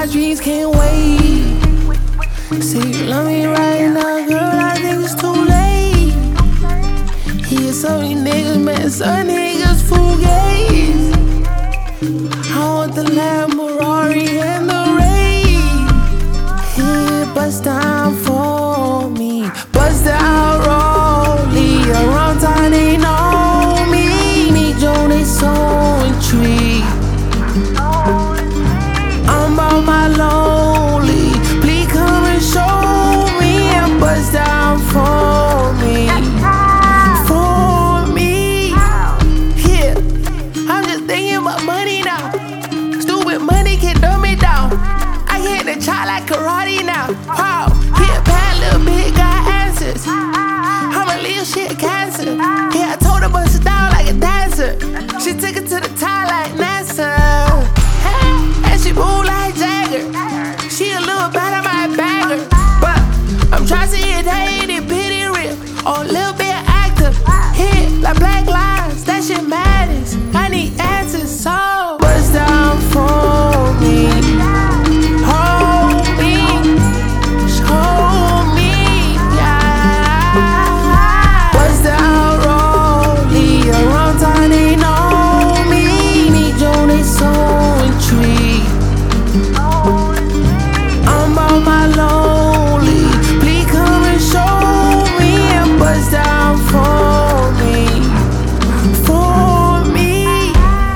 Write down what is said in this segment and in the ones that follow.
dreams can't wait. Say you love me right now, girl, I think it's too late. Yeah, some niggas, man, some niggas fugazi. I want the Lamborghini and the Wraith. Yeah, bust down for me, bust down Rollie. Around town they know me. Need Joe, they so intrigued. I'm about my lonely. Please come and show me and bust down for me. For me. Yeah, I'm just thinking about money now. Stupid money can dumb me down. I hit the child like karate now. Wow, hit bad little bit, got answers. I'm a little shit cancer. Yeah, I told her bust it down like a dancer. She took it to the top like NASA. And she move like Jagger. She a little better my bagger. But I'm trying to see if they ain't it pity real or a little bit active. Hit like black lines, that shit matters. I need answers, so bust down for me. Hold me, show me, yeah. Bust down Rollie, around town they know me. Need Joe, they so intrigued. I'm about my lonely. Please come and show me and bust down for me. For me.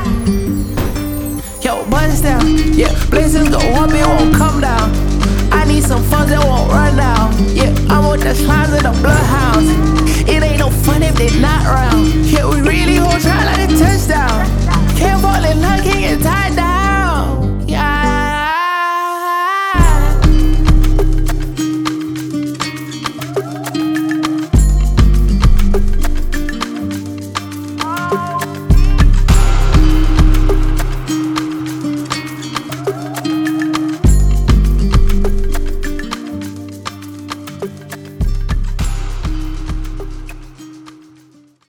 Yo, bust down. Yeah, blessings go up, it won't come down. I need some funds that won't run down. Yeah, I'm with the slimes and the bloodhounds. It ain't no fun if they not round. Yeah, we really